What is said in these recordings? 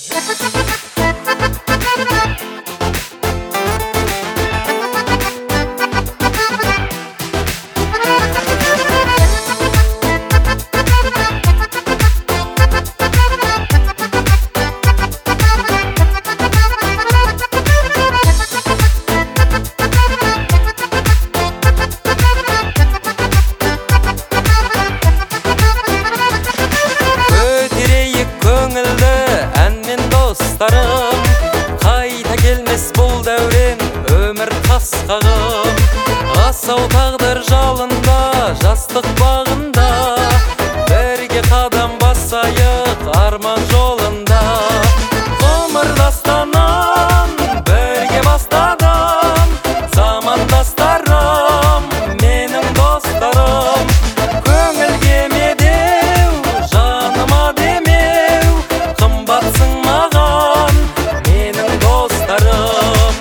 Қайта келмес бұл дәурен өмір қасқағым, асау тағдыр жалында жастық бағында, бірге қадам басайық арман жолында. Ғұмыр дастанын бірге бастадым, замандастарым менің достарым. Көңілге медеу, жаныма демеу, қымбатсың маған менің достарым.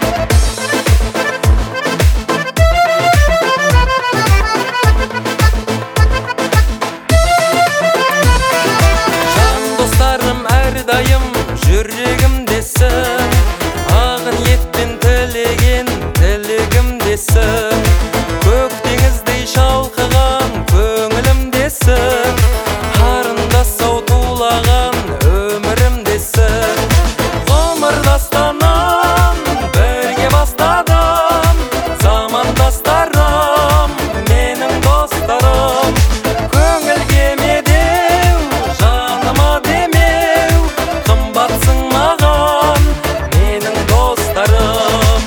Жан достарым әрдайым жүрегімдесін, ағын еттен тілеген тілегімдесін, көк теңіздей шалқыған көңілімдесін, қарындас-ау тулаған өмірімдесін. Ғұмыр дастанын бірге бастадым, замандастарым менің достарым. Көңілге медеу, жаныма демеу, қымбатсың маған менің достарым.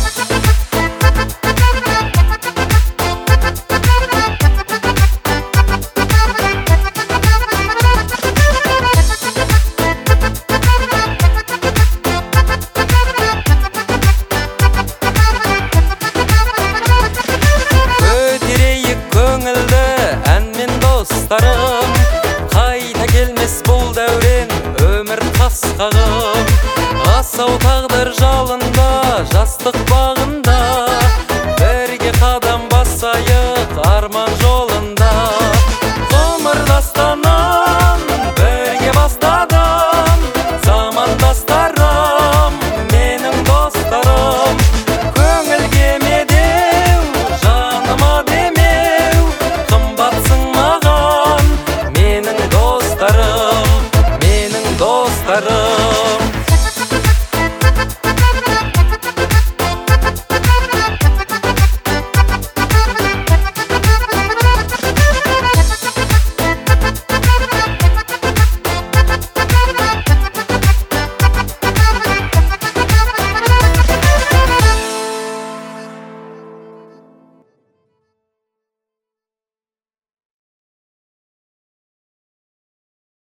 Көтерейік көңілді әнмен достарым, қайта келмес бұл дәурен өмір қасқағым, асау тағдыр жалында жастық бағы